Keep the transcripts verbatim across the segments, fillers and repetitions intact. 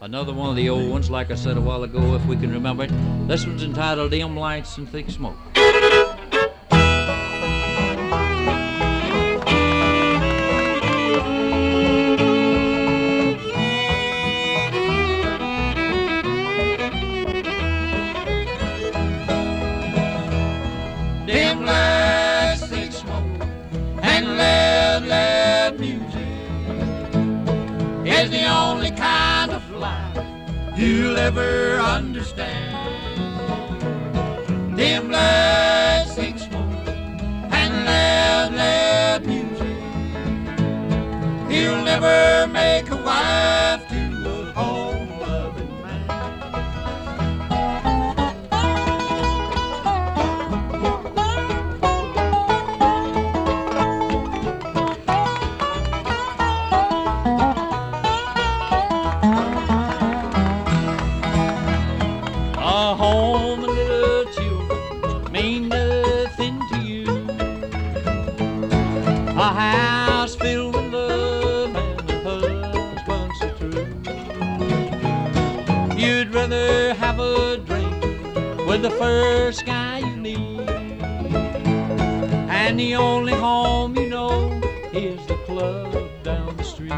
Another one of the old ones, like I said a while ago, if we can remember it. This one's entitled Dim Lights and Thick Smoke. Dim lights, thick smoke, and loud, loud music is the only kind of life you'll ever understand. Dim lights, thick smoke, and loud, loud music. You'll never make a wife to a home-loving man. A home and little children mean nothing to you. A house filled with love and a husband so true. You'd rather have a drink with the first guy you meet, and the only home you know is the club down the street.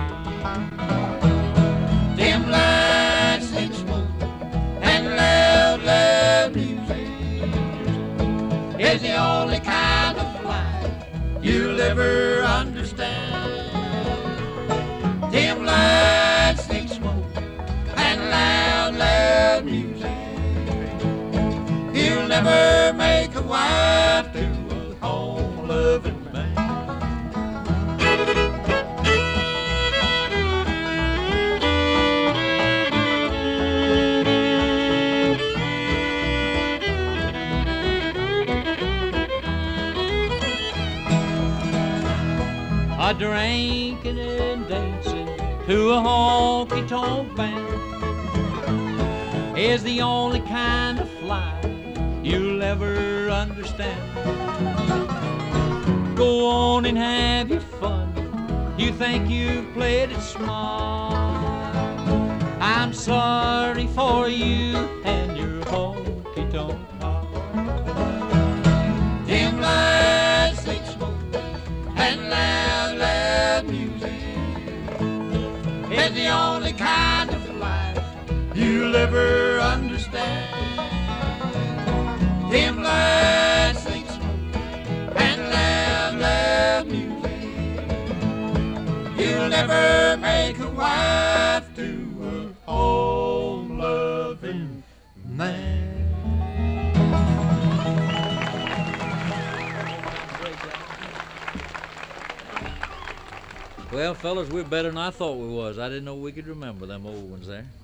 Dim lights, thick smoke, and loud, loud music is the only kind of life you'll ever understand. Dim lights, thick smoke, and loud, loud music. You'll never make a wife to a home-loving man. A drinking and dancing to a honky-tonk band is the only kind of life you'll ever understand. Go on and have your fun. You think you've played it smart. I'm sorry for you and your honky-tonk heart. Dim lights, thick smoke, and loud, loud music is the only kind of life you'll ever understand. Dim lights, thick smoke, and loud, loud music. You'll never make a wife to a home-loving man. Well, fellas, we're better than I thought we was. I didn't know we could remember them old ones there.